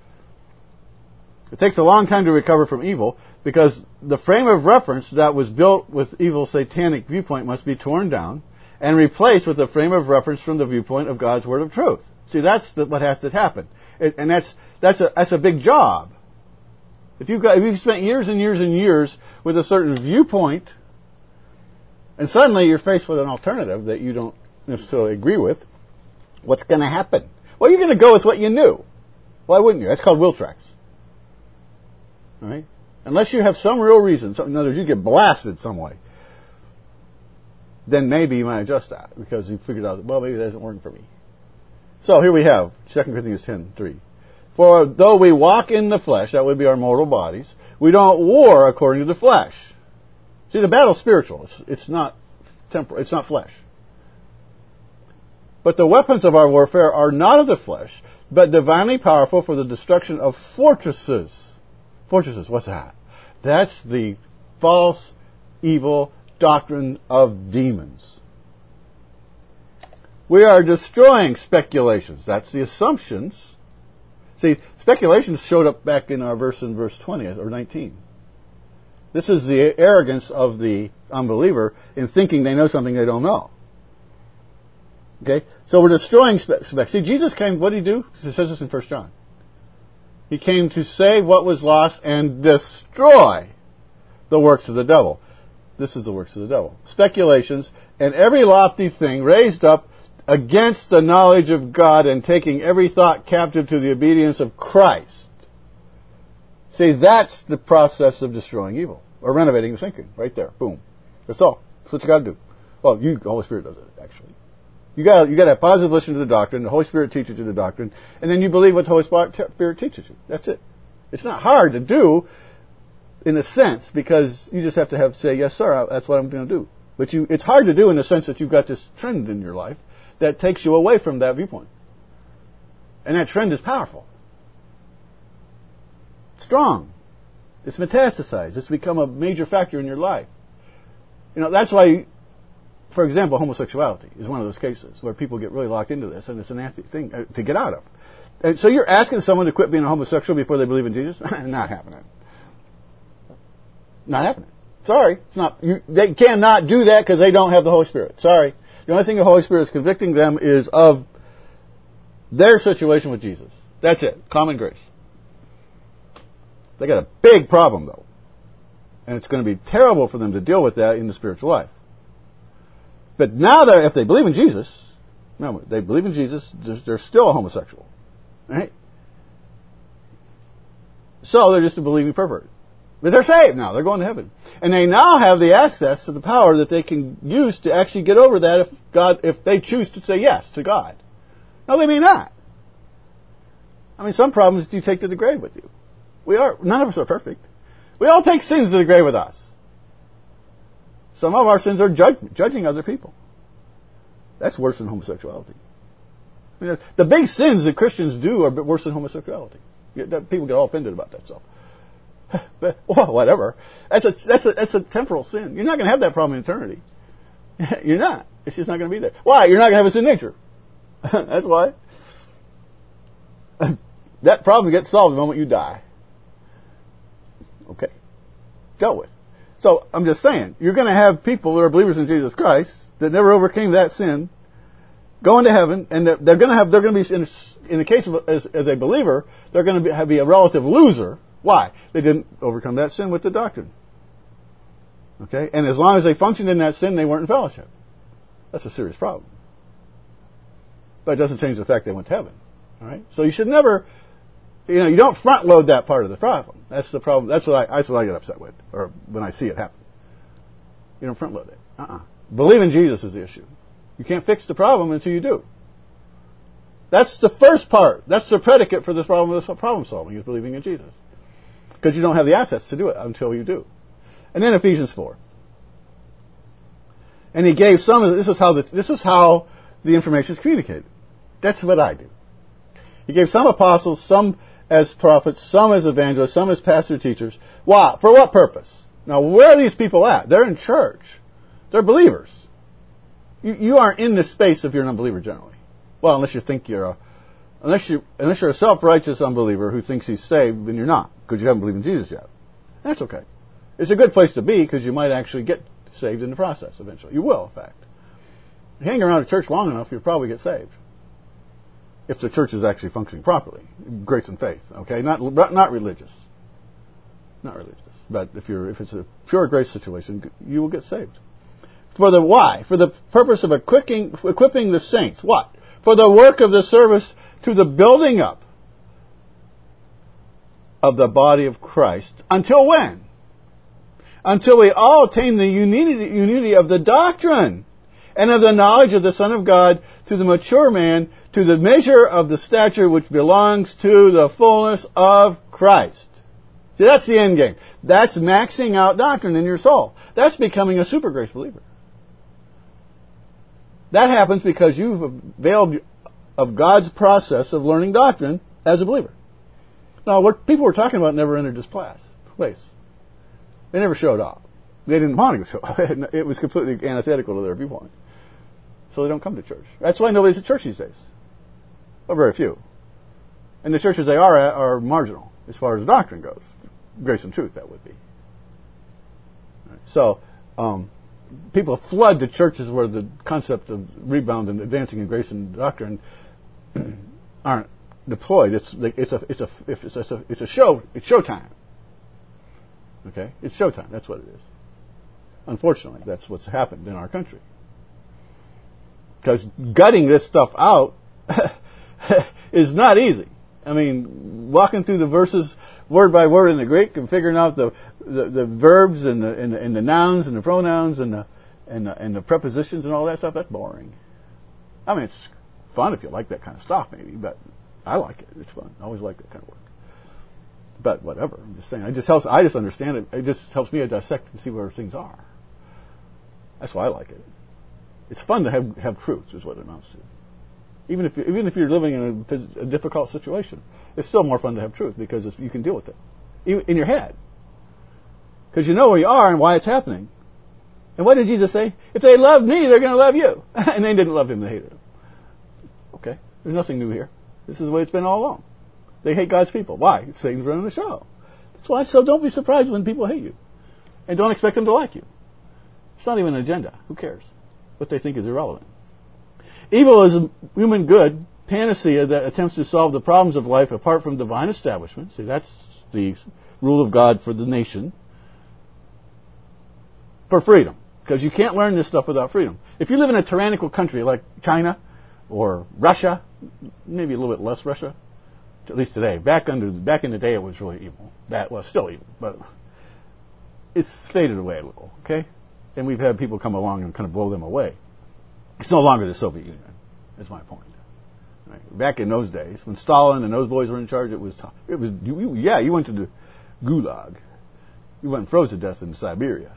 Speaker 1: It takes a long time to recover from evil because the frame of reference that was built with evil satanic viewpoint must be torn down and replaced with a frame of reference from the viewpoint of God's Word of truth. See, that's what has to happen. And that's a big job. If you've spent years and years and years with a certain viewpoint, and suddenly you're faced with an alternative that you don't necessarily agree with, what's going to happen? Well, you're going to go with what you knew. Why wouldn't you? That's called will tracks. All right? Unless you have some real reason, in other words, you get blasted some way, then maybe you might adjust that because you figured out, well, maybe that isn't working for me. So here we have 2 Corinthians 10:3. For though we walk in the flesh, that would be our mortal bodies, we don't war according to the flesh. See, the battle's spiritual. It's not temporal. It's not flesh. But the weapons of our warfare are not of the flesh, but divinely powerful for the destruction of fortresses. Fortresses, what's that? That's the false, evil doctrine of demons. We are destroying speculations. That's the assumptions. See, speculations showed up back in our verse in verse 20 or 19. This is the arrogance of the unbeliever in thinking they know something they don't know. Okay? So we're destroying specs. See, Jesus came, what did he do? It says this in 1 John. He came to save what was lost and destroy the works of the devil. This is the works of the devil. Speculations and every lofty thing raised up against the knowledge of God and taking every thought captive to the obedience of Christ. See, that's the process of destroying evil. Or renovating the thinking. Right there. Boom. That's all. That's what you got to do. Well, the Holy Spirit does it, actually. You got to have positive listening to the doctrine. The Holy Spirit teaches you the doctrine. And then you believe what the Holy Spirit teaches you. That's it. It's not hard to do, in a sense, because you just have to say, yes, sir, that's what I'm going to do. But it's hard to do in the sense that you've got this trend in your life that takes you away from that viewpoint. And that trend is powerful. Strong. It's metastasized. It's become a major factor in your life. That's why, for example, homosexuality is one of those cases where people get really locked into this, and it's a nasty thing to get out of. And so you're asking someone to quit being a homosexual before they believe in Jesus? Not happening. Not happening. Sorry. It's not. They cannot do that because they don't have the Holy Spirit. Sorry. The only thing the Holy Spirit is convicting them is of their situation with Jesus. That's it. Common grace. They got a big problem, though. And it's going to be terrible for them to deal with that in the spiritual life. But now if they believe in Jesus, remember, they believe in Jesus, they're still a homosexual. Right? So they're just a believing pervert. But they're saved now. They're going to heaven. And they now have the access to the power that they can use to actually get over that if they choose to say yes to God. No, they may not. I mean, some problems you take to the grave with you. None of us are perfect. We all take sins to the grave with us. Some of our sins are judging other people. That's worse than homosexuality. I mean, the big sins that Christians do are worse than homosexuality. People get all offended about that stuff. But, well, whatever. That's a temporal sin. You're not going to have that problem in eternity. You're not. It's just not going to be there. Why? You're not going to have a sin nature. That's why. That problem gets solved the moment you die. Okay. Dealt with. So, I'm just saying, you're going to have people that are believers in Jesus Christ that never overcame that sin, going to heaven, and they're going to be, in the case of as a believer, they're going to be a relative loser. Why? They didn't overcome that sin with the doctrine. Okay? And as long as they functioned in that sin, they weren't in fellowship. That's a serious problem. But it doesn't change the fact they went to heaven. All right? So you should never, you don't front load that part of the problem. That's the problem. That's what I get upset with, or when I see it happen. You don't front load it. Believe in Jesus is the issue. You can't fix the problem until you do. That's the first part. That's the predicate for this problem solving, is believing in Jesus. Because you don't have the assets to do it until you do. And then Ephesians 4. And he gave some of this is how the information is communicated. That's what I do. He gave some apostles, some as prophets, some as evangelists, some as pastor teachers. Why? For what purpose? Now, where are these people at? They're in church. They're believers. You aren't in this space if you're an unbeliever generally. Well, unless you're a self-righteous unbeliever who thinks he's saved, then you're not, because you haven't believed in Jesus yet. That's okay. It's a good place to be because you might actually get saved in the process eventually. You will, in fact. You hang around a church long enough, you'll probably get saved. If the church is actually functioning properly. Grace and faith, okay? Not religious. Not religious. But if it's a pure grace situation, you will get saved. For the why? For the purpose of equipping the saints. What? For the work of the service to the building up of the body of Christ. Until when? Until we all attain the unity of the doctrine and of the knowledge of the Son of God, to the mature man, to the measure of the stature which belongs to the fullness of Christ. See, that's the end game. That's maxing out doctrine in your soul. That's becoming a super grace believer. That happens because you've availed of God's process of learning doctrine as a believer. Now, what people were talking about never entered this place. They never showed up. They didn't want to show up. It was completely antithetical to their viewpoint. So they don't come to church. That's why nobody's at church these days. Or very few. And the churches they are at are marginal as far as doctrine goes. Grace and truth, that would be. So, people flood the churches where the concept of rebound and advancing in grace and doctrine aren't deployed. It's a show. It's showtime. Okay, it's showtime. That's what it is. Unfortunately, that's what's happened in our country. Because gutting this stuff out is not easy. I mean, walking through the verses word by word in the Greek and figuring out the verbs and the nouns and the pronouns and the prepositions and all that stuff, that's boring. I mean, it's fun if you like that kind of stuff, maybe, but I like it. It's fun. I always like that kind of work. But whatever. I'm just saying. I just understand it. It just helps me to dissect and see where things are. That's why I like it. It's fun to have truths, is what it amounts to. Even if you're living in a difficult situation, it's still more fun to have truth because you can deal with it in your head, because you know where you are and why it's happening. And what did Jesus say? If they love me, they're going to love you. And they didn't love him; they hated him. Okay, there's nothing new here. This is the way it's been all along. They hate God's people. Why? It's Satan's running the show. That's why. So don't be surprised when people hate you, and don't expect them to like you. It's not even an agenda. Who cares? What they think is irrelevant. Evil is a human good panacea that attempts to solve the problems of life apart from divine establishment. See, that's the rule of God for the nation. For freedom. Because you can't learn this stuff without freedom. If you live in a tyrannical country like China or Russia, maybe a little bit less Russia, at least today. Back in the day it was really evil. That was still evil, but it's faded away a little, okay? And we've had people come along and kind of blow them away. It's no longer the Soviet Union, is my point. Right. Back in those days, when Stalin and those boys were in charge, you went to the Gulag. You went and froze to death in Siberia.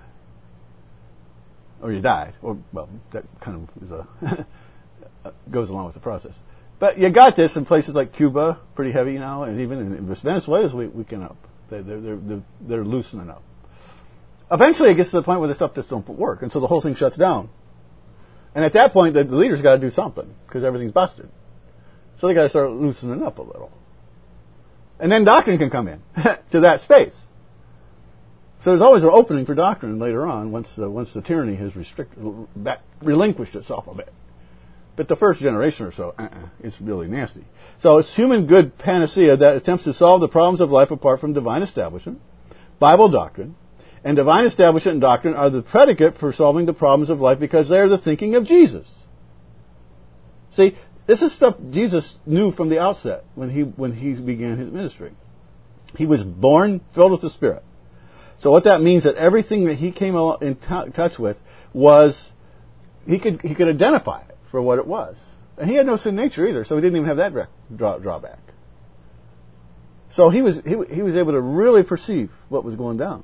Speaker 1: Or you died. Or, well, that kind of is goes along with the process. But you got this in places like Cuba, pretty heavy now, and even in Venezuela's weakening up. They're loosening up. Eventually it gets to the point where the stuff just don't work, and so the whole thing shuts down. And at that point, the leaders got to do something, because everything's busted. So they got to start loosening up a little. And then doctrine can come in to that space. So there's always an opening for doctrine later on, once the tyranny has relinquished itself a bit. But the first generation or so, it's really nasty. So it's human good panacea that attempts to solve the problems of life apart from divine establishment, Bible doctrine, and divine establishment and doctrine are the predicate for solving the problems of life because they are the thinking of Jesus. See, this is stuff Jesus knew from the outset when he began his ministry. He was born filled with the Spirit. So what that means that everything that he came in touch with was he could identify it for what it was. And he had no sin nature either, so he didn't even have that drawback. So he was able to really perceive what was going down.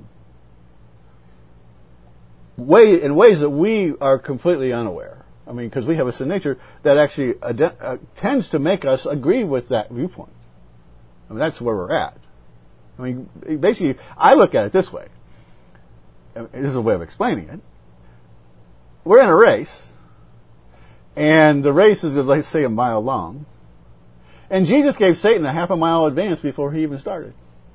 Speaker 1: In ways that we are completely unaware. I mean, because we have a sin nature that actually tends to make us agree with that viewpoint. I mean, that's where we're at. I mean, basically, I look at it this way. This is a way of explaining it. We're in a race, and the race is, let's say, a mile long. And Jesus gave Satan a half a mile advance before he even started.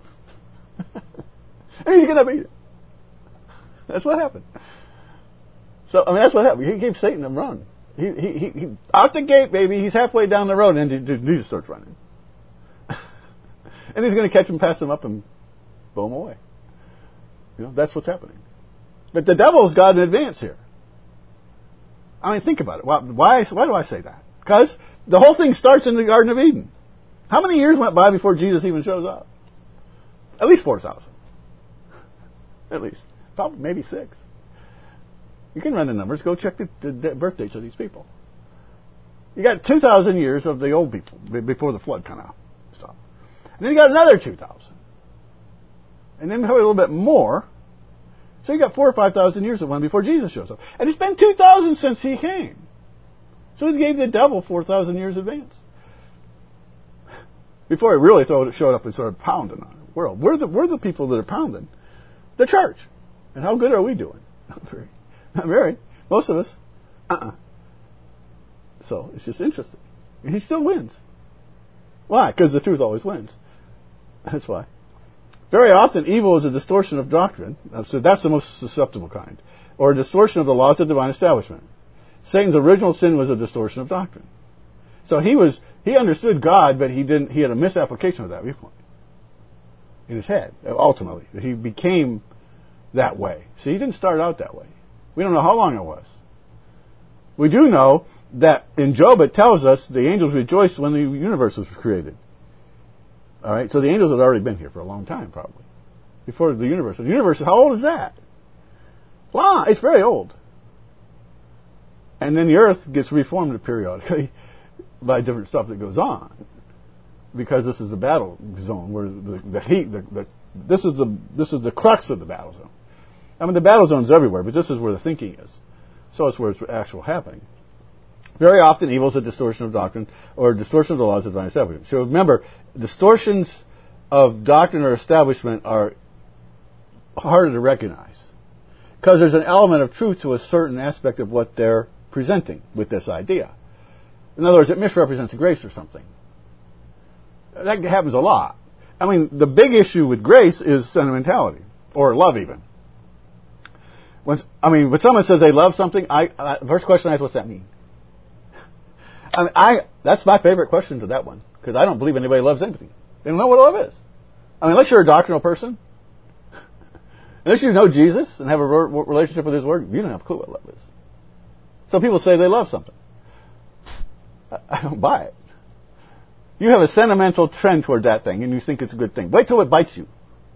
Speaker 1: And he's going to beat it. That's what happened. So, I mean, that's what happened. He gave Satan a run. He out the gate, baby. He's halfway down the road, and then Jesus starts running. And he's going to catch him, pass him up, and blow him away. You know, that's what's happening. But the devil's got an advance here. I mean, think about it. Why do I say that? Because the whole thing starts in the Garden of Eden. How many years went by before Jesus even shows up? At least 4,000. At least. Probably, maybe 6. You can run the numbers. Go check the birth dates of these people. You got 2,000 years of the old people before the flood kind of stopped. And then you got another 2,000. And then probably a little bit more. So you got 4,000 or 5,000 years of one before Jesus shows up. And it's been 2,000 since he came. So he gave the devil 4,000 years advance. Before he really showed up and started pounding on the world. We're the people that are pounding the church. And how good are we doing? Not very. Most of us. So it's just interesting. And he still wins. Why? Because the truth always wins. That's why. Very often, evil is a distortion of doctrine. So that's the most susceptible kind. Or a distortion of the laws of divine establishment. Satan's original sin was a distortion of doctrine. So he understood God, but he had a misapplication of that viewpoint in his head, ultimately. He became that way. So he didn't start out that way. We don't know how long it was. We do know that in Job it tells us the angels rejoiced when the universe was created. All right, so the angels had already been here for a long time, probably, before the universe. The universe, how old is that? Wow, it's very old. And then the earth gets reformed periodically by different stuff that goes on, because this is the battle zone where the heat. This is the crux of the battle zone. I mean, the battle zone's everywhere, but this is where the thinking is. So it's where it's actual happening. Very often, evil is a distortion of doctrine or a distortion of the laws of divine establishment. So remember, distortions of doctrine or establishment are harder to recognize because there's an element of truth to a certain aspect of what they're presenting with this idea. In other words, it misrepresents grace or something. That happens a lot. I mean, the big issue with grace is sentimentality, or love even. When someone says they love something, first question I ask, what's that mean? That's my favorite question to that one, because I don't believe anybody loves anything. They don't know what love is. I mean, unless you're a doctrinal person, unless you know Jesus and have a relationship with His Word, you don't have a clue what love is. So people say they love something. I don't buy it. You have a sentimental trend toward that thing, and you think it's a good thing. Wait till it bites you.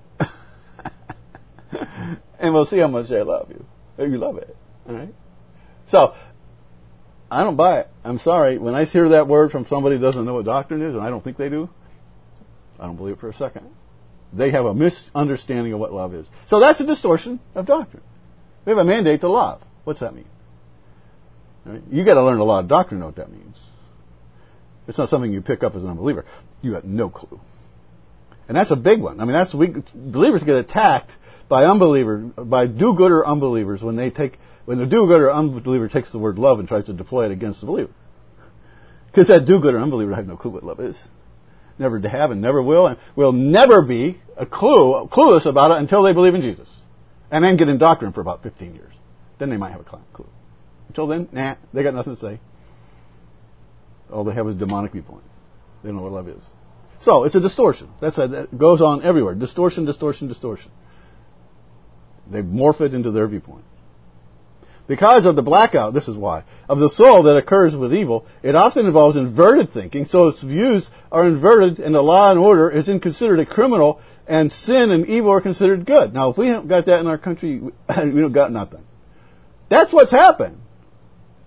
Speaker 1: And we'll see how much I love you. You love it. All right? So, I don't buy it. I'm sorry. When I hear that word from somebody who doesn't know what doctrine is, and I don't think they do, I don't believe it for a second. They have a misunderstanding of what love is. So that's a distortion of doctrine. We have a mandate to love. What's that mean? Right? You got to learn a lot of doctrine to know what that means. It's not something you pick up as an unbeliever. You have no clue. And that's a big one. I mean, believers get attacked by do-gooder unbelievers when the do-gooder unbeliever takes the word love and tries to deploy it against the believer. Because that do-gooder unbeliever has no clue what love is. Never have and never will, and will never be clueless about it until they believe in Jesus. And then get indoctrinated for about 15 years. Then they might have a clue. Until then, they got nothing to say. All they have is demonic viewpoint. They don't know what love is. So, it's a distortion. That goes on everywhere. Distortion, distortion, distortion. They morph it into their viewpoint. Because of the blackout, this is why, of the soul that occurs with evil, it often involves inverted thinking, so its views are inverted and the law and order is considered a criminal, and sin and evil are considered good. Now, if we haven't got that in our country, we don't got nothing. That's what's happened.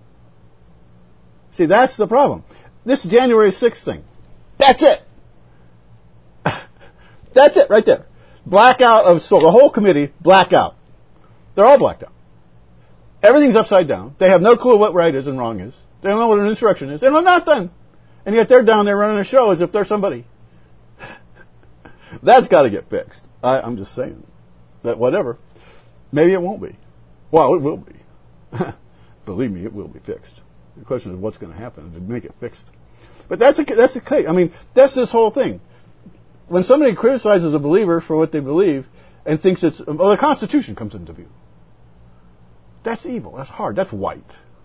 Speaker 1: See, that's the problem. This January 6th thing, that's it. That's it right there. Blackout of soul. The whole committee, blackout. They're all blacked out. Everything's upside down. They have no clue what right is and wrong is. They don't know what an insurrection is. They know nothing. And yet they're down there running a show as if they're somebody. That's got to get fixed. I'm just saying. That whatever. Maybe it won't be. Well, it will be. Believe me, it will be fixed. The question is what's going to happen to make it fixed. But that's a case. I mean, that's this whole thing. When somebody criticizes a believer for what they believe and thinks it's... Well, the Constitution comes into view. That's evil. That's hard. That's white.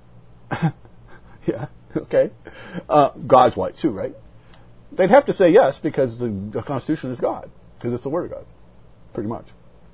Speaker 1: Yeah, okay. God's white too, right? They'd have to say yes because the Constitution is God. Because it's the Word of God. Pretty much.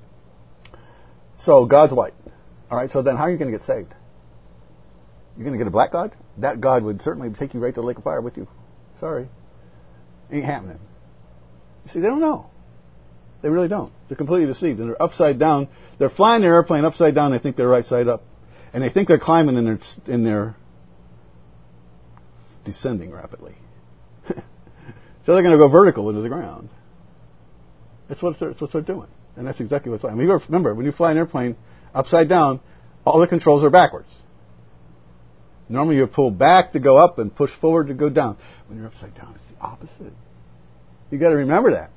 Speaker 1: So, God's white. All right, so then how are you going to get saved? You're going to get a black God? That God would certainly take you right to the lake of fire with you. Sorry. Ain't happening. You see, they don't know. They really don't. They're completely deceived. And they're upside down. They're flying their airplane upside down. They think they're right side up. And they think they're climbing and they're descending rapidly. So they're going to go vertical into the ground. That's what they're doing. And that's exactly what's happening. Remember, when you fly an airplane upside down, all the controls are backwards. Normally you pull back to go up and push forward to go down. When you're upside down, it's the opposite. You got to remember that.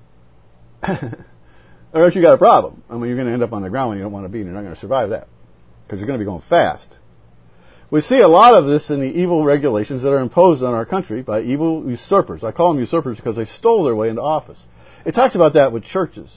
Speaker 1: Or else you got a problem. I mean, you're going to end up on the ground when you don't want to be, and you're not going to survive that. Because you're going to be going fast. We see a lot of this in the evil regulations that are imposed on our country by evil usurpers. I call them usurpers because they stole their way into office. It talks about that with churches.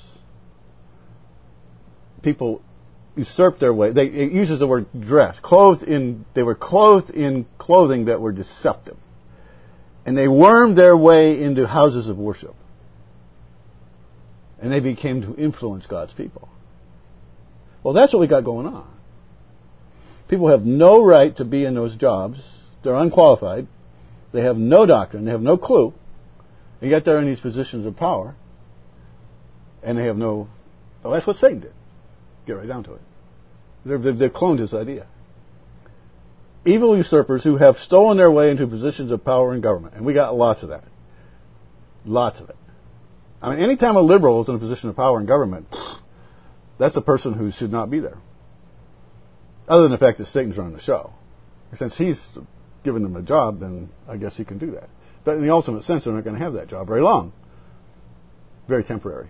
Speaker 1: People usurped their way. It uses the word dress. They were clothed in clothing that were deceptive. And they wormed their way into houses of worship. And they became to influence God's people. Well, that's what we got going on. People have no right to be in those jobs. They're unqualified. They have no doctrine. They have no clue. And yet they're in these positions of power. And they have no... Well, that's what Satan did. Get right down to it. They've cloned his idea. Evil usurpers who have stolen their way into positions of power in government. And we got lots of that. Lots of it. I mean, anytime a liberal is in a position of power in government, that's a person who should not be there. Other than the fact that Satan's running the show. Since he's given them a job, then I guess he can do that. But in the ultimate sense, they're not going to have that job very long. Very temporary.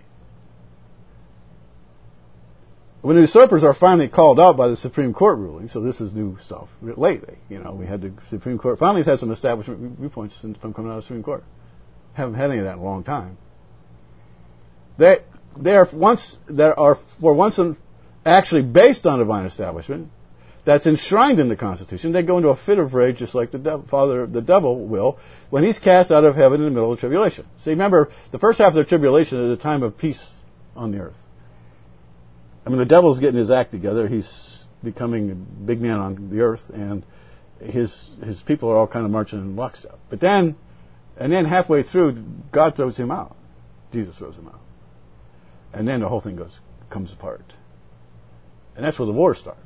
Speaker 1: When the usurpers are finally called out by the Supreme Court ruling, so this is new stuff, lately, we had the Supreme Court, finally had some establishment viewpoints from coming out of the Supreme Court. Haven't had any of that in a long time. They are once actually based on divine establishment, that's enshrined in the Constitution. They go into a fit of rage just like the devil will, when he's cast out of heaven in the middle of the tribulation. See, remember, the first half of the tribulation is a time of peace on the earth. I mean, the devil's getting his act together. He's becoming a big man on the earth, and his people are all kind of marching in lockstep. But then halfway through, God throws him out. Jesus throws him out. And then the whole thing comes apart. And that's where the wars start.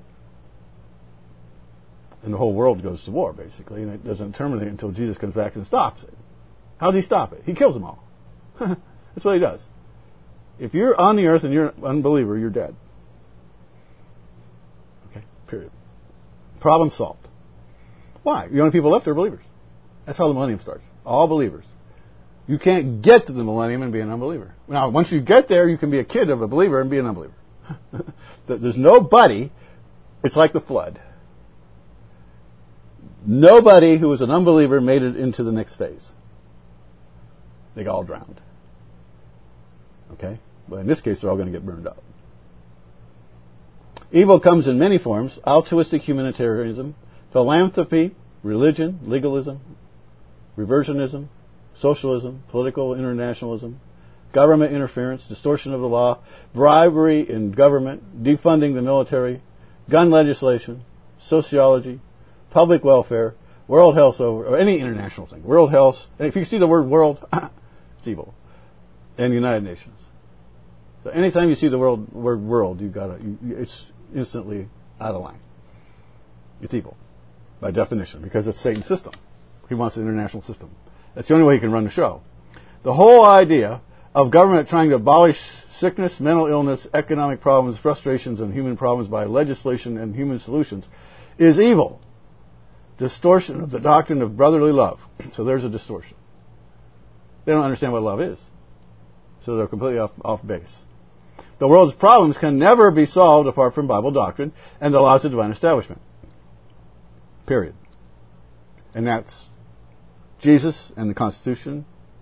Speaker 1: And the whole world goes to war, basically, and it doesn't terminate until Jesus comes back and stops it. How does he stop it? He kills them all. That's what he does. If you're on the earth and you're an unbeliever, you're dead. Okay, period. Problem solved. Why? The only people left are believers. That's how the millennium starts. All believers. You can't get to the millennium and be an unbeliever. Now, once you get there, you can be a kid of a believer and be an unbeliever. There's nobody. It's like the flood. Nobody who was an unbeliever made it into the next phase. They all drowned. Okay? But in this case, they're all going to get burned up. Evil comes in many forms: altruistic humanitarianism, philanthropy, religion, legalism, reversionism, socialism, political internationalism, government interference, distortion of the law, bribery in government, defunding the military, gun legislation, sociology, public welfare, World Health, or any international thing. World Health, and if you see the word world, it's evil. And United Nations. So anytime you see the word world, it's instantly out of line. It's evil. by definition, because it's Satan's system. He wants an international system. That's the only way he can run the show. The whole idea of government trying to abolish sickness, mental illness, economic problems, frustrations, and human problems by legislation and human solutions is evil. Distortion of the doctrine of brotherly love. So there's a distortion. They don't understand what love is. So they're completely off base. The world's problems can never be solved apart from Bible doctrine and the laws of divine establishment. Period. And that's Jesus and the Constitution,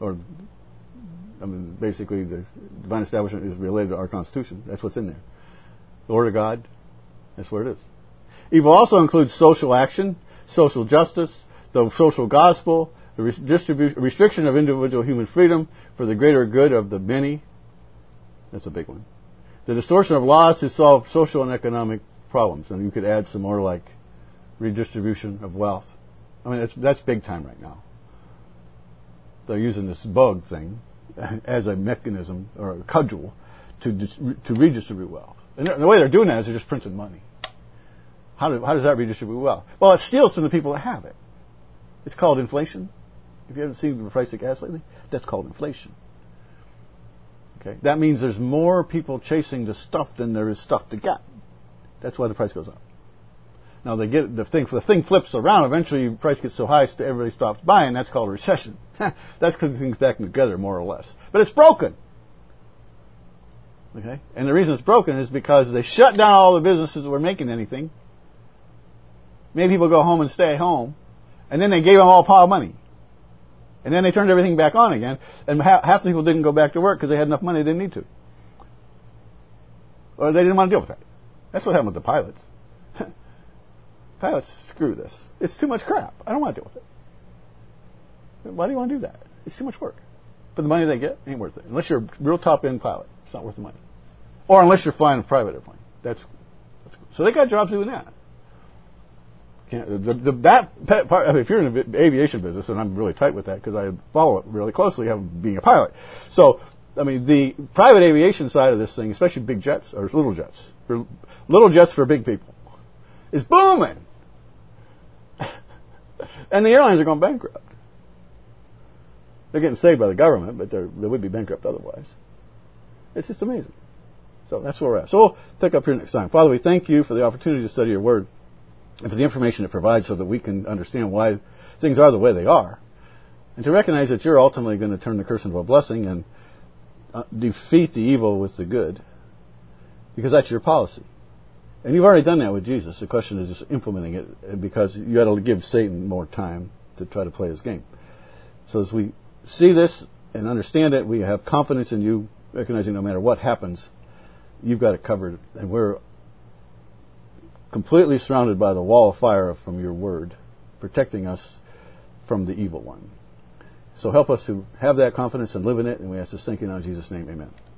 Speaker 1: basically the divine establishment is related to our Constitution. That's what's in there. The Word of God, that's what it is. Evil also includes social action, social justice, the social gospel, the restriction of individual human freedom for the greater good of the many. That's a big one. The distortion of laws to solve social and economic problems. And you could add some more like redistribution of wealth. That's big time right now. They're using this bug thing as a mechanism or a cudgel to redistribute wealth. And the way they're doing that is they're just printing money. How does that redistribute wealth? Well, it steals from the people that have it. It's called inflation. If you haven't seen the price of gas lately, that's called inflation. Okay, that means there's more people chasing the stuff than there is stuff to get. That's why the price goes up. Now they get the thing flips around. Eventually, the price gets so high, everybody stops buying. That's called a recession. That's because the thing's back together more or less. But it's broken. Okay, and the reason it's broken is because they shut down all the businesses that were making anything. Made people go home and stay home, and then they gave them all a pile of money. And then they turned everything back on again, and half the people didn't go back to work because they had enough money they didn't need to. Or they didn't want to deal with that. That's what happened with the pilots. Pilots, screw this. It's too much crap. I don't want to deal with it. Why do you want to do that? It's too much work. But the money they get ain't worth it. Unless you're a real top-end pilot, it's not worth the money. Or unless you're flying a private airplane. That's cool. So they got jobs doing that. If you're in the aviation business, and I'm really tight with that because I follow it really closely, being a pilot. So, the private aviation side of this thing, especially big jets or little jets for big people, is booming. And the airlines are going bankrupt. They're getting saved by the government, but they would be bankrupt otherwise. It's just amazing. So that's where we're at. So we'll pick up here next time. Father, we thank you for the opportunity to study your word and for the information it provides so that we can understand why things are the way they are. And to recognize that you're ultimately going to turn the curse into a blessing and defeat the evil with the good. Because that's your policy. And you've already done that with Jesus. The question is just implementing it because you got to give Satan more time to try to play his game. So as we see this and understand it, we have confidence in you, recognizing no matter what happens, you've got it covered. And we're completely surrounded by the wall of fire from your word, protecting us from the evil one. So help us to have that confidence and live in it, and we ask this thank you now in Jesus' name, amen.